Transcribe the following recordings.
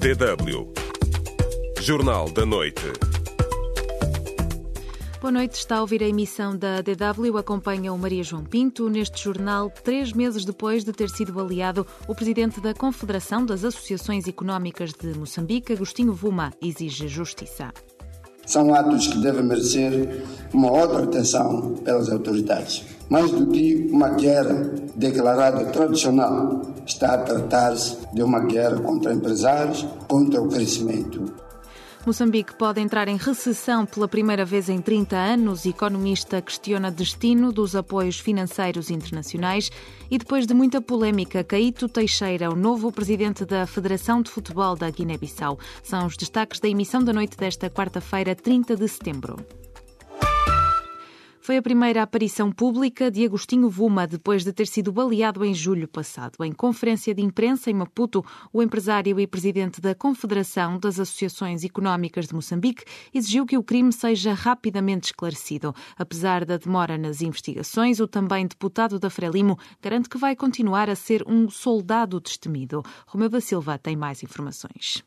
DW Jornal da Noite. Boa noite, está a ouvir a emissão da DW, acompanha o Maria João Pinto. Neste jornal, 3 meses depois de ter sido baleado, o presidente da Confederação das Associações Económicas de Moçambique, Agostinho Vuma, exige justiça. São atos que devem merecer uma outra atenção pelas autoridades. Mais do que uma guerra declarada tradicional, está a tratar-se de uma guerra contra empresários, contra o crescimento. Moçambique pode entrar em recessão pela primeira vez em 30 anos. O economista questiona destino dos apoios financeiros internacionais. E depois de muita polémica, Caíto Teixeira, o novo presidente da Federação de Futebol da Guiné-Bissau. São os destaques da emissão da noite desta quarta-feira, 30 de setembro. Foi a primeira aparição pública de Agostinho Vuma depois de ter sido baleado em julho passado. Em conferência de imprensa em Maputo, o empresário e presidente da Confederação das Associações Económicas de Moçambique exigiu que o crime seja rapidamente esclarecido. Apesar da demora nas investigações, o também deputado da Frelimo garante que vai continuar a ser um soldado destemido. Romeu da Silva tem mais informações.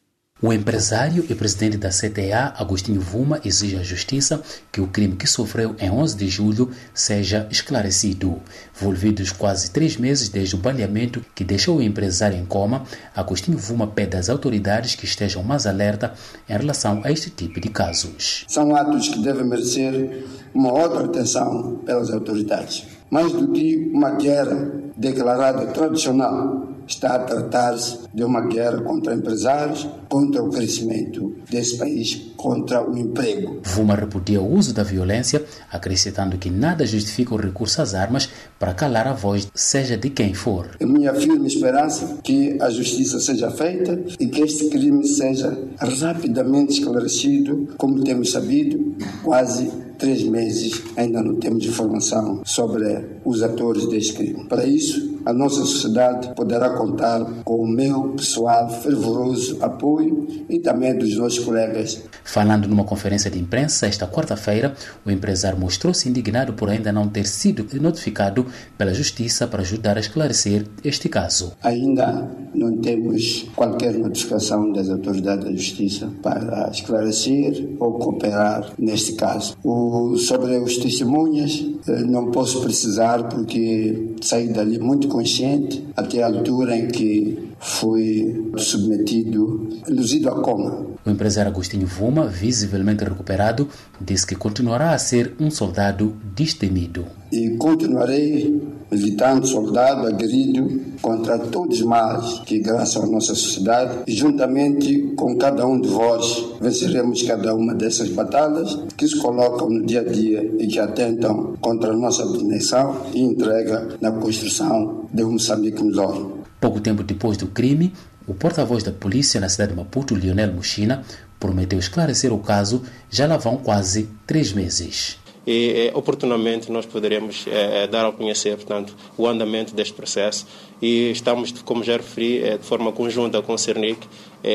O empresário e presidente da CTA, Agostinho Vuma, exige à Justiça que o crime que sofreu em 11 de julho seja esclarecido. Envolvidos quase 3 meses desde o baleamento que deixou o empresário em coma, Agostinho Vuma pede às autoridades que estejam mais alerta em relação a este tipo de casos. São atos que devem merecer uma outra atenção pelas autoridades. Mais do que uma guerra declarada tradicional, está a tratar-se de uma guerra contra empresários, contra o crescimento desse país, contra o emprego. Vuma repudia o uso da violência, acrescentando que nada justifica o recurso às armas para calar a voz, seja de quem for. É minha firme esperança que a justiça seja feita e que este crime seja rapidamente esclarecido. Como temos sabido, quase 3 meses ainda não temos informação sobre os atores deste crime. Para isso, a nossa sociedade poderá contar com o meu pessoal fervoroso apoio e também dos nossos colegas. Falando numa conferência de imprensa esta quarta-feira, o empresário mostrou-se indignado por ainda não ter sido notificado pela Justiça para ajudar a esclarecer este caso. Ainda não temos qualquer notificação das autoridades da Justiça para esclarecer ou cooperar neste caso. Sobre os testemunhas, não posso precisar porque saí dali muito consciente até a altura em que fui submetido, induzido a coma. O empresário Agostinho Vuma, visivelmente recuperado, disse que continuará a ser um soldado destemido. E continuarei militando, soldado, aguerrido contra todos os males que graças à nossa sociedade e juntamente com cada um de vós venceremos cada uma dessas batalhas que se colocam no dia a dia e que atentam contra a nossa abnegação e entrega na construção de um Moçambique melhor. Pouco tempo depois do crime, o porta-voz da polícia na cidade de Maputo, Lionel Muchina, prometeu esclarecer o caso. Já lá vão quase 3 meses. E oportunamente nós poderemos dar a conhecer, portanto, o andamento deste processo e estamos, como já referi, de forma conjunta com o CERNIC,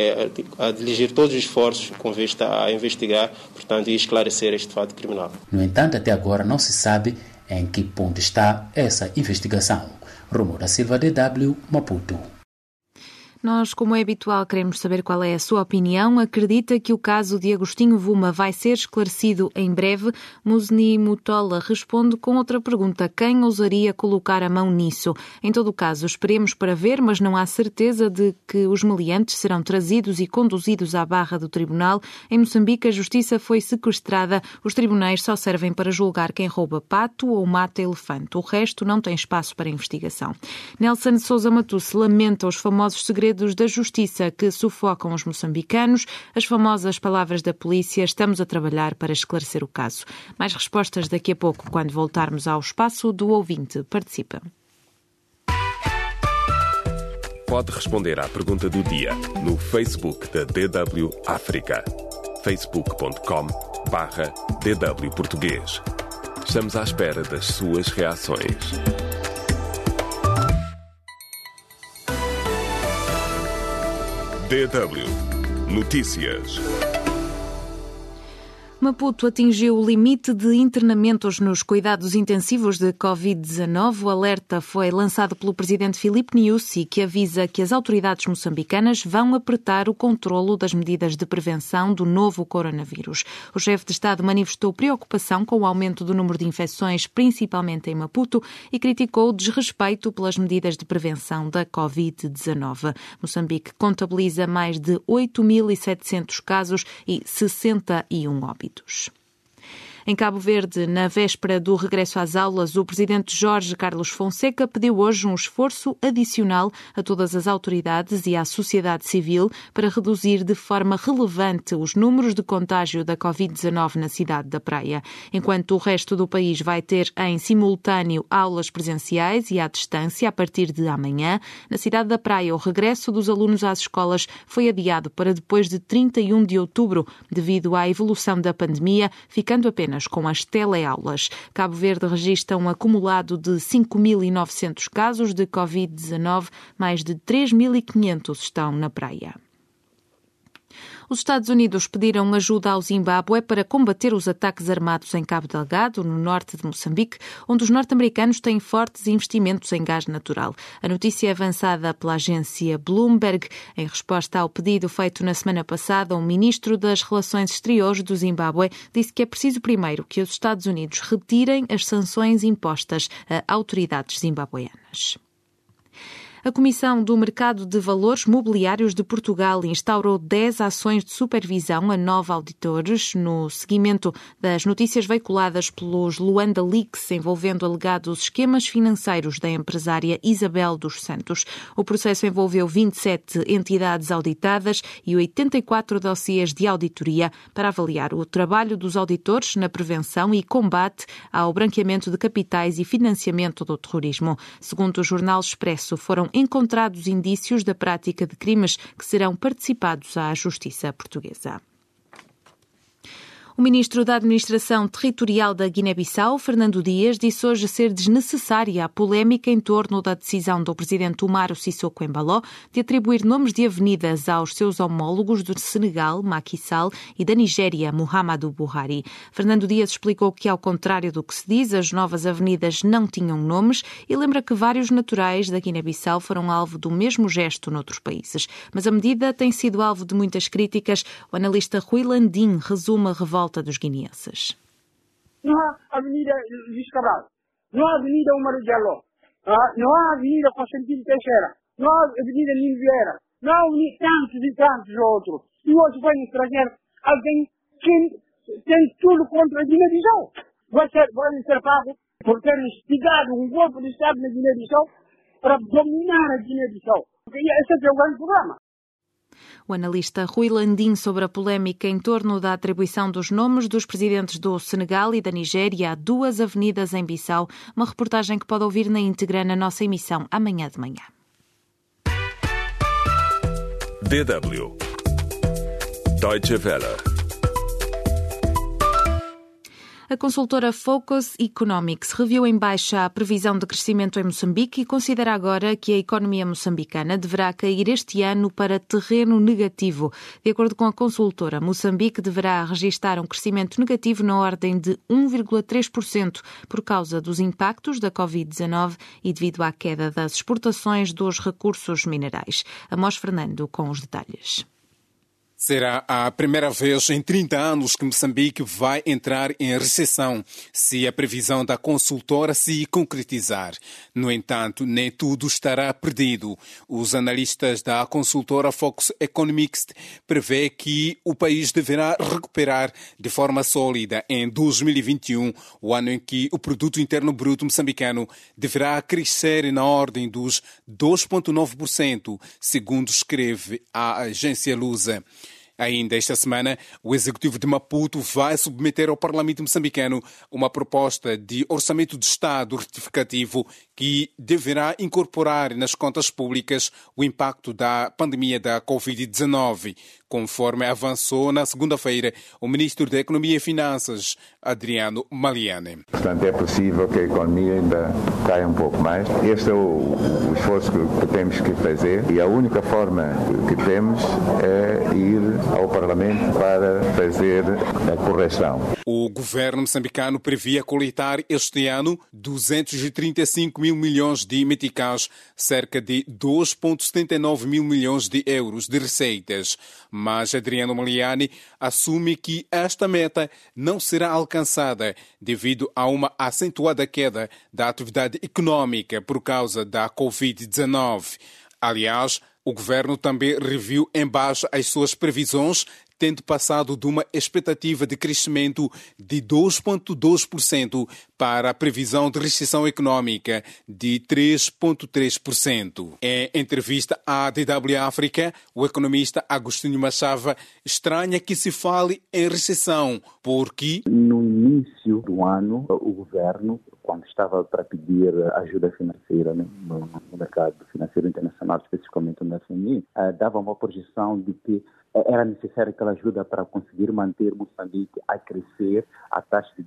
a dirigir todos os esforços com vista a investigar, portanto, e esclarecer este fato criminal. No entanto, até agora não se sabe em que ponto está essa investigação. Romeu da Silva, DW, Maputo. Nós, como é habitual, queremos saber qual é a sua opinião. Acredita que o caso de Agostinho Vuma vai ser esclarecido em breve? Musni Mutola responde com outra pergunta. Quem ousaria colocar a mão nisso? Em todo o caso, esperemos para ver, mas não há certeza de que os meliantes serão trazidos e conduzidos à barra do tribunal. Em Moçambique, a justiça foi sequestrada. Os tribunais só servem para julgar quem rouba pato ou mata elefante. O resto não tem espaço para investigação. Nelson de Sousa Matusse lamenta os famosos segredos da justiça que sufocam os moçambicanos. As famosas palavras da polícia: estamos a trabalhar para esclarecer o caso. Mais respostas daqui a pouco, quando voltarmos ao espaço do ouvinte. Participa. Pode responder à pergunta do dia no Facebook da DW África. facebook.com/DW Português. Estamos à espera das suas reações. DW Notícias. Maputo atingiu o limite de internamentos nos cuidados intensivos de Covid-19. O alerta foi lançado pelo presidente Filipe Nyusi, que avisa que as autoridades moçambicanas vão apertar o controlo das medidas de prevenção do novo coronavírus. O chefe de Estado manifestou preocupação com o aumento do número de infecções, principalmente em Maputo, e criticou o desrespeito pelas medidas de prevenção da Covid-19. Moçambique contabiliza mais de 8.700 casos e 61 óbitos. Em Cabo Verde, na véspera do regresso às aulas, o presidente Jorge Carlos Fonseca pediu hoje um esforço adicional a todas as autoridades e à sociedade civil para reduzir de forma relevante os números de contágio da Covid-19 na cidade da Praia. Enquanto o resto do país vai ter em simultâneo aulas presenciais e à distância a partir de amanhã, na cidade da Praia o regresso dos alunos às escolas foi adiado para depois de 31 de outubro, devido à evolução da pandemia, ficando apenas com as teleaulas. Cabo Verde registra um acumulado de 5.900 casos de Covid-19, mais de 3.500 estão na Praia. Os Estados Unidos pediram ajuda ao Zimbábue para combater os ataques armados em Cabo Delgado, no norte de Moçambique, onde os norte-americanos têm fortes investimentos em gás natural. A notícia é avançada pela agência Bloomberg. Em resposta ao pedido feito na semana passada, o ministro das Relações Exteriores do Zimbábue disse que é preciso primeiro que os Estados Unidos retirem as sanções impostas a autoridades zimbabueanas. A Comissão do Mercado de Valores Mobiliários de Portugal instaurou 10 ações de supervisão a 9 auditores no seguimento das notícias veiculadas pelos Luanda Leaks envolvendo alegados esquemas financeiros da empresária Isabel dos Santos. O processo envolveu 27 entidades auditadas e 84 dossiês de auditoria para avaliar o trabalho dos auditores na prevenção e combate ao branqueamento de capitais e financiamento do terrorismo. Segundo o Jornal Expresso, foram encontrados indícios da prática de crimes que serão participados à Justiça Portuguesa. O ministro da Administração Territorial da Guiné-Bissau, Fernando Dias, disse hoje ser desnecessária a polémica em torno da decisão do presidente Umaro Sissoko Embaló de atribuir nomes de avenidas aos seus homólogos do Senegal, Macky Sall, e da Nigéria, Muhammadu Buhari. Fernando Dias explicou que, ao contrário do que se diz, as novas avenidas não tinham nomes e lembra que vários naturais da Guiné-Bissau foram alvo do mesmo gesto noutros países. Mas a medida tem sido alvo de muitas críticas. O analista Rui Landim resume a revolta dos guineenses. Não há Avenida Luís Cabral, não há Avenida Umaro Diallo, não há Avenida Constantino Teixeira, não há Avenida Nino Vieira, não há tantos e tantos outros. E hoje vem no estrangeiro alguém que tem tudo contra a Guiné-Bissau. Vai ser pago por ter instigado um golpe de Estado na Guiné-Bissau para dominar a Guiné-Bissau. Esse é o grande problema. O analista Rui Landim sobre a polémica em torno da atribuição dos nomes dos presidentes do Senegal e da Nigéria a 2 avenidas em Bissau, uma reportagem que pode ouvir na íntegra na nossa emissão amanhã de manhã. DW Deutsche Welle. A consultora Focus Economics reviu em baixa a previsão de crescimento em Moçambique e considera agora que a economia moçambicana deverá cair este ano para terreno negativo. De acordo com a consultora, Moçambique deverá registrar um crescimento negativo na ordem de 1,3% por causa dos impactos da Covid-19 e devido à queda das exportações dos recursos minerais. Amos Fernando com os detalhes. Será a primeira vez em 30 anos que Moçambique vai entrar em recessão, se a previsão da consultora se concretizar. No entanto, nem tudo estará perdido. Os analistas da consultora Focus Economics prevê que o país deverá recuperar de forma sólida em 2021, o ano em que o produto interno bruto moçambicano deverá crescer na ordem dos 2,9%, segundo escreve a agência Lusa. Ainda esta semana, o Executivo de Maputo vai submeter ao Parlamento moçambicano uma proposta de orçamento de Estado retificativo que deverá incorporar nas contas públicas o impacto da pandemia da Covid-19, conforme avançou na segunda-feira o ministro da Economia e Finanças, Adriano Maliani. Portanto, é possível que a economia ainda caia um pouco mais. Este é o esforço que temos que fazer e a única forma que temos é ir ao Parlamento para fazer a correção. O governo moçambicano previa coletar este ano 235 mil milhões de meticais, cerca de 2,79 mil milhões de euros de receitas. Mas Adriano Maliani assume que esta meta não será alcançada devido a uma acentuada queda da atividade econômica por causa da Covid-19. Aliás, o governo também reviu em baixa as suas previsões, tendo passado de uma expectativa de crescimento de 2,2% para a previsão de recessão econômica de 3,3%. Em entrevista à DW África, o economista Agostinho Machava estranha que se fale em recessão, porque no início do ano, o governo, quando estava para pedir ajuda financeira no mercado financeiro internacional, especificamente no FMI, dava uma projeção de que era necessária aquela ajuda para conseguir manter Moçambique a crescer a taxa de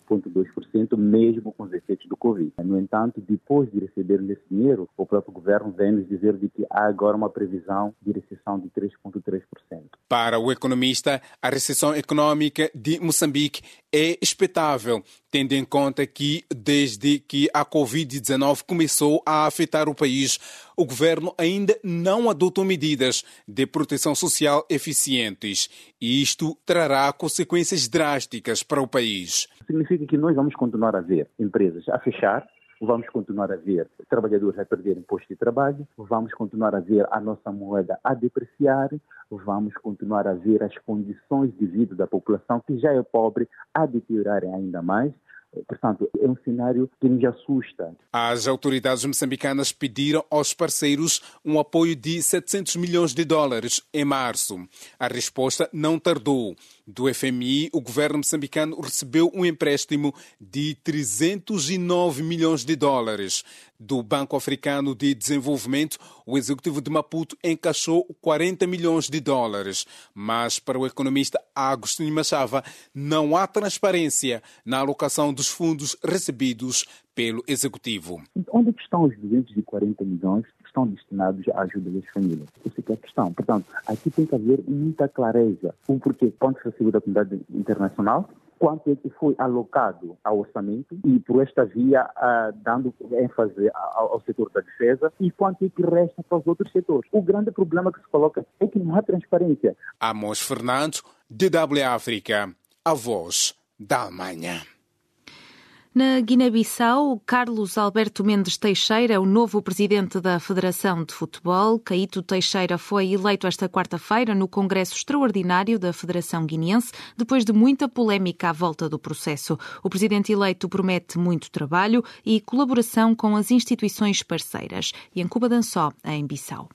2,2%, mesmo com os efeitos do Covid. No entanto, depois de receber esse dinheiro, o próprio governo vem nos dizer de que há agora uma previsão de recessão de 3,3%. Para o economista, a recessão econômica de Moçambique é expectável, tendo em conta que, desde que a Covid-19 começou a afetar o país, o governo ainda não adotou medidas de proteção social eficientes. E isto trará consequências drásticas para o país. Significa que nós vamos continuar a ver empresas a fechar, vamos continuar a ver trabalhadores a perderem postos de trabalho, vamos continuar a ver a nossa moeda a depreciar, vamos continuar a ver as condições de vida da população, que já é pobre, a deteriorarem ainda mais. Portanto, é um cenário que nos assusta. As autoridades moçambicanas pediram aos parceiros um apoio de $700 milhões em março. A resposta não tardou. Do FMI, o governo moçambicano recebeu um empréstimo de $309 milhões. Do Banco Africano de Desenvolvimento, o executivo de Maputo encaixou $40 milhões. Mas, para o economista Agostinho Machava, não há transparência na alocação dos fundos recebidos pelo executivo. Onde estão os 240 milhões que estão destinados à ajuda das famílias? Essa é a questão. Portanto, aqui tem que haver muita clareza. O porquê, quanto recebeu da comunidade internacional, quanto é que foi alocado ao orçamento e, por esta via, dando ênfase ao setor da defesa, e quanto é que resta para os outros setores. O grande problema que se coloca é que não há transparência. Amos Fernandes, DW África, a voz da Alemanha. Na Guiné-Bissau, Carlos Alberto Mendes Teixeira, o novo presidente da Federação de Futebol. Caíto Teixeira foi eleito esta quarta-feira no Congresso Extraordinário da Federação Guineense, depois de muita polémica à volta do processo. O presidente eleito promete muito trabalho e colaboração com as instituições parceiras. Yankuba Dansó, em Bissau.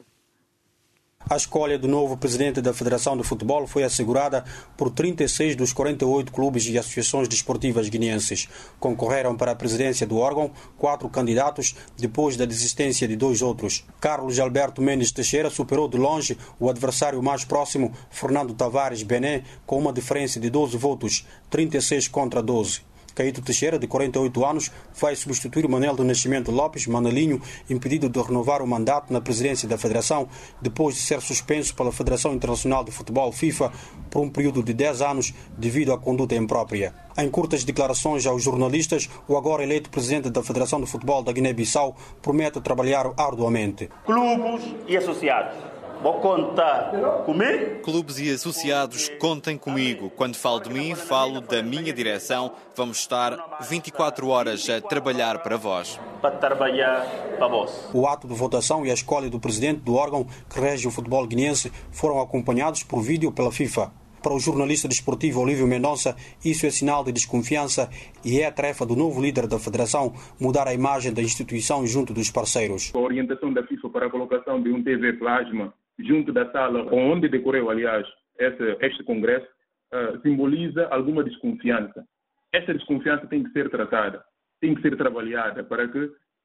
A escolha do novo presidente da Federação de Futebol foi assegurada por 36 dos 48 clubes e associações desportivas guineenses. Concorreram para a presidência do órgão 4 candidatos, depois da desistência de 2 outros. Carlos Alberto Mendes Teixeira superou de longe o adversário mais próximo, Fernando Tavares Bené, com uma diferença de 12 votos, 36 contra 12. Caíto Teixeira, de 48 anos, vai substituir Manuel do Nascimento Lopes, Manalinho, impedido de renovar o mandato na presidência da Federação, depois de ser suspenso pela Federação Internacional de Futebol, FIFA, por um período de 10 anos devido à conduta imprópria. Em curtas declarações aos jornalistas, o agora eleito presidente da Federação de Futebol da Guiné-Bissau promete trabalhar arduamente. Clubes e associados, vou contar comigo? Clubes e associados, contem comigo. Quando falo de mim, falo da minha direção. Vamos estar 24 horas a trabalhar para vós. Para trabalhar para vós. O ato de votação e a escolha do presidente do órgão que rege o futebol guineense foram acompanhados por vídeo pela FIFA. Para o jornalista desportivo Olívio Mendonça, isso é sinal de desconfiança e é a tarefa do novo líder da Federação mudar a imagem da instituição junto dos parceiros. A orientação da FIFA para a colocação de um TV plasma junto da sala onde decorreu, aliás, este congresso, simboliza alguma desconfiança. Essa desconfiança tem que ser tratada, tem que ser trabalhada para que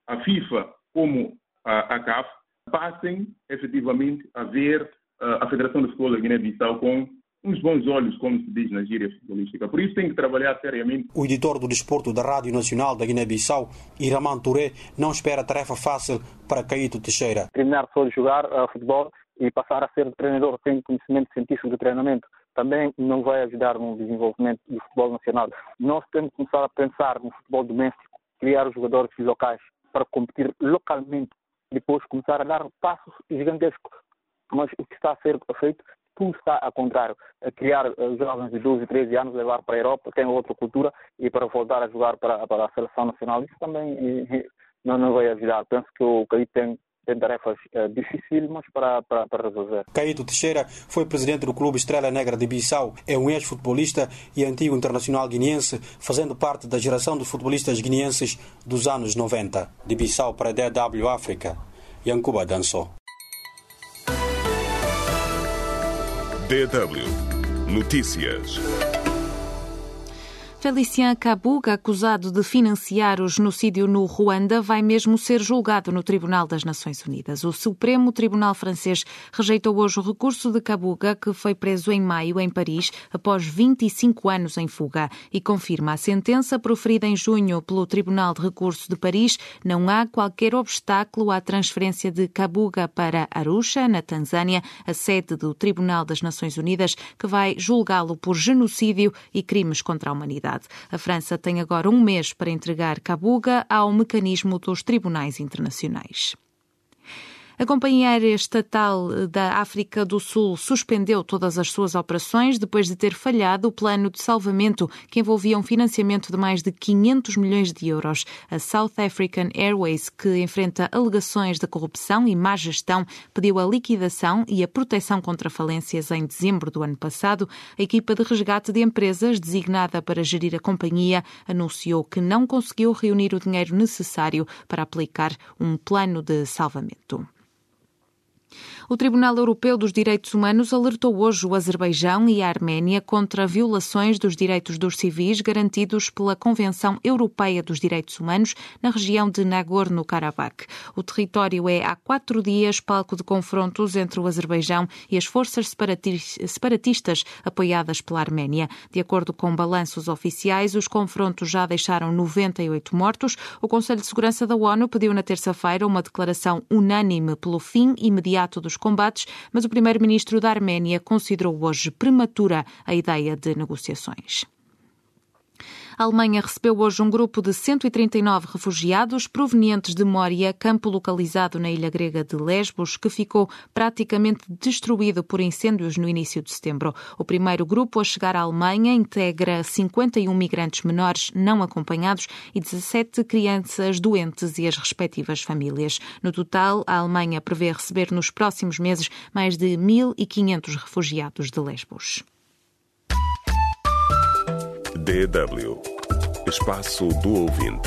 a FIFA como a CAF passem efetivamente a ver a Federação de Futebol da Guiné-Bissau com uns bons olhos, como se diz na gíria futebolística. Por isso tem que trabalhar seriamente. O editor do desporto da Rádio Nacional da Guiné-Bissau, Iraman Touré, não espera tarefa fácil para Caíto Teixeira. Terminar só de jogar futebol e passar a ser treinador sem conhecimento científico de treinamento também não vai ajudar no desenvolvimento do futebol nacional. Nós temos que começar a pensar no futebol doméstico, criar os jogadores locais para competir localmente, depois começar a dar passos gigantescos. Mas o que está a ser feito, tudo está ao contrário. A criar jovens de 12 e 13 anos, levar para a Europa, tem outra cultura, e para voltar a jogar para a seleção nacional. Isso também não vai ajudar. Penso que o Caíto tem tarefas dificílimas para resolver. Caíto Teixeira foi presidente do Clube Estrela Negra de Bissau. É um ex-futebolista e antigo internacional guineense, fazendo parte da geração de futebolistas guineenses dos anos 90. De Bissau para a DW África, Yankuba Danso. DW Notícias. Félicien Kabuga, acusado de financiar o genocídio no Ruanda, vai mesmo ser julgado no Tribunal das Nações Unidas. O Supremo Tribunal francês rejeitou hoje o recurso de Kabuga, que foi preso em maio em Paris, após 25 anos em fuga, e confirma a sentença proferida em junho pelo Tribunal de Recurso de Paris. Não há qualquer obstáculo à transferência de Kabuga para Arusha, na Tanzânia, a sede do Tribunal das Nações Unidas, que vai julgá-lo por genocídio e crimes contra a humanidade. A França tem agora um mês para entregar Kabuga ao mecanismo dos tribunais internacionais. A Companhia Aérea Estatal da África do Sul suspendeu todas as suas operações depois de ter falhado o plano de salvamento que envolvia um financiamento de mais de 500 milhões de euros. A South African Airways, que enfrenta alegações de corrupção e má gestão, pediu a liquidação e a proteção contra falências em dezembro do ano passado. A equipa de resgate de empresas, designada para gerir a companhia, anunciou que não conseguiu reunir o dinheiro necessário para aplicar um plano de salvamento. O Tribunal Europeu dos Direitos Humanos alertou hoje o Azerbaijão e a Arménia contra violações dos direitos dos civis garantidos pela Convenção Europeia dos Direitos Humanos na região de Nagorno-Karabakh. O território é há 4 dias palco de confrontos entre o Azerbaijão e as forças separatistas apoiadas pela Arménia. De acordo com balanços oficiais, os confrontos já deixaram 98 mortos. O Conselho de Segurança da ONU pediu na terça-feira uma declaração unânime pelo fim imediato dos combates, mas o primeiro-ministro da Arménia considerou hoje prematura a ideia de negociações. A Alemanha recebeu hoje um grupo de 139 refugiados provenientes de Moria, campo localizado na ilha grega de Lesbos, que ficou praticamente destruído por incêndios no início de setembro. O primeiro grupo a chegar à Alemanha integra 51 migrantes menores não acompanhados e 17 crianças doentes e as respectivas famílias. No total, a Alemanha prevê receber nos próximos meses mais de 1.500 refugiados de Lesbos. DW Espaço do Ouvinte.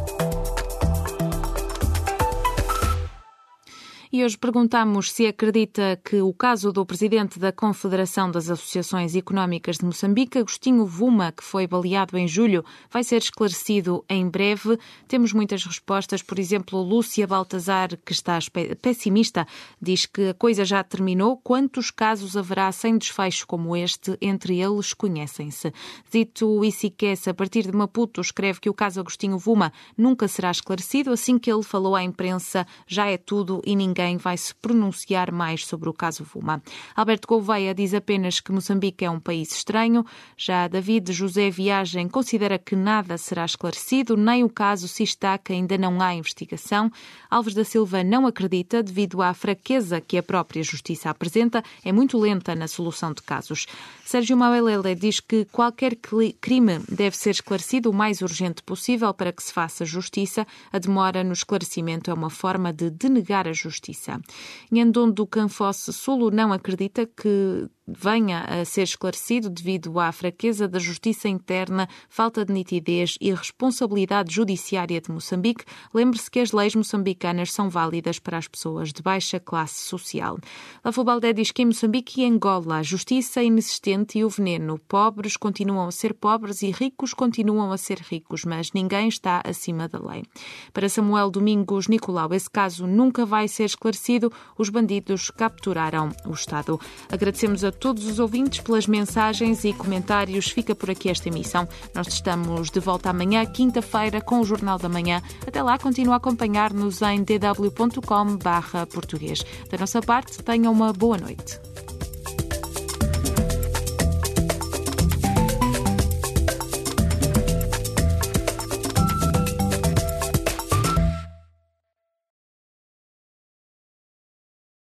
E hoje perguntamos se acredita que o caso do presidente da Confederação das Associações Económicas de Moçambique, Agostinho Vuma, que foi baleado em julho, vai ser esclarecido em breve. Temos muitas respostas. Por exemplo, Lúcia Baltazar, que está pessimista, diz que a coisa já terminou. Quantos casos haverá sem desfecho como este? Entre eles, conhecem-se. Zito Isiquece, a partir de Maputo, escreve que o caso Agostinho Vuma nunca será esclarecido. Assim que ele falou à imprensa, já é tudo e ninguém vai se pronunciar mais sobre o caso Vuma. Alberto Gouveia diz apenas que Moçambique é um país estranho. Já David José Viagem considera que nada será esclarecido, nem o caso se está que ainda não há investigação. Alves da Silva não acredita devido à fraqueza que a própria Justiça apresenta, é muito lenta na solução de casos. Sérgio Mauelele diz que qualquer crime deve ser esclarecido o mais urgente possível para que se faça justiça. A demora no esclarecimento é uma forma de denegar a justiça. Nhandondo Canfosse Sulo não acredita que venha a ser esclarecido devido à fraqueza da justiça interna, falta de nitidez e responsabilidade judiciária de Moçambique. Lembre-se que as leis moçambicanas são válidas para as pessoas de baixa classe social. Lafo Baldé diz que em Moçambique e Angola a justiça é inexistente e o veneno. Pobres continuam a ser pobres e ricos continuam a ser ricos, mas ninguém está acima da lei. Para Samuel Domingos Nicolau, esse caso nunca vai ser esclarecido. Os bandidos capturaram o Estado. Agradecemos a todos os ouvintes pelas mensagens e comentários. Fica por aqui esta emissão. Nós estamos de volta amanhã, quinta-feira, com o Jornal da Manhã. Até lá, continua a acompanhar-nos em dw.com/português. Da nossa parte, tenham uma boa noite.